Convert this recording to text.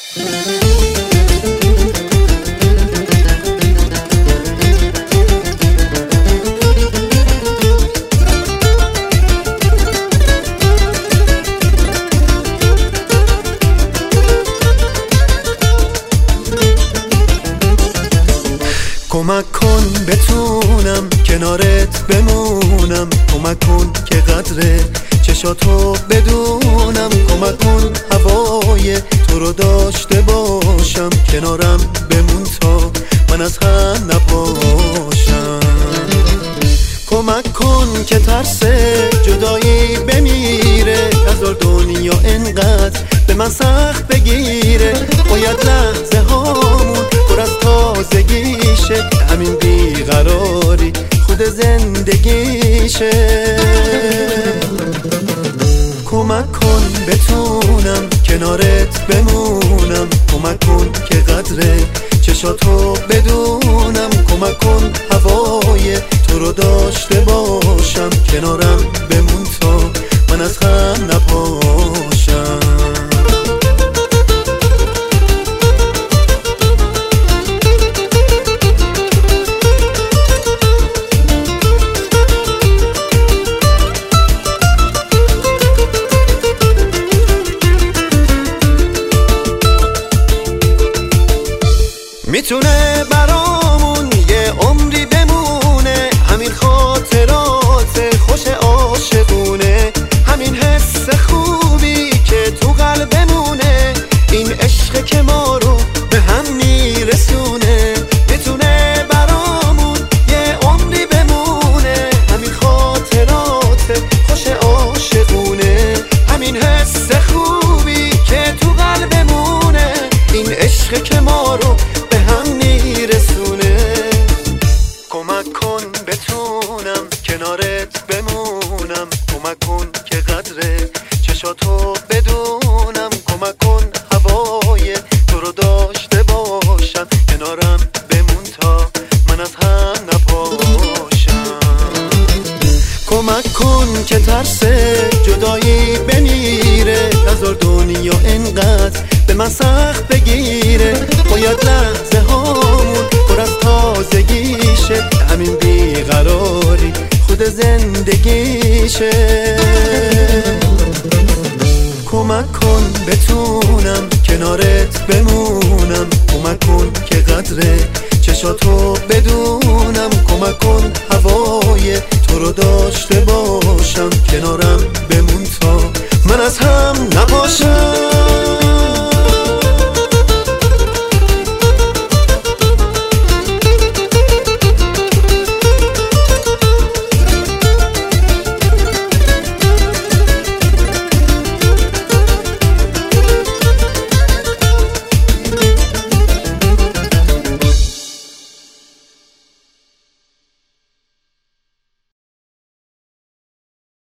کمک کن بتونم کنارت بمونم، کمک کن که قدر چشاتو بدونم، کمک کن هوای تو رو داشته باشم، کنارم بمون تا من از هم نپاشم. کمک کن که ترس جدایی بمیره، هزار دنیا انقدر به من سخت بگیره، باید لحظه هامون پر از تازگیشه، همین بیقراری خود زندگیشه. کمک کن بتونم کنارت بمونم، کمک کن که قدر چشاتو بدونم، کمک کن هوای تو رو داشته باشم، کنارم بمون تا من از هم نپاشم. میتونه برامون یه عمری بمونه، همین خاطرات خوش عاشقونه، همین حس خوبی که تو قلبمونه، این عشق که ما رو به هم میرسونه. میتونه برامون یه عمری بمونه، همین خاطرات خوش عاشقونه، همین حس خوبی که تو قلبمونه، این عشق که ما رو کمک کن بتونم کنارت بمونم، کمک کن که قدر چشاتو بدونم، کمک کن هوای تو رو داشته باشم، کنارم بمون تا من از هم نپاشم. کمک کن که ترس جدایی بمیره، هزار دنیا انقدر به من سخت بگیره، باید لحظه هامون پر از تازگیشه، همین بیقراری خود زندگیشه. کمک کن بتونم کنارت بمونم،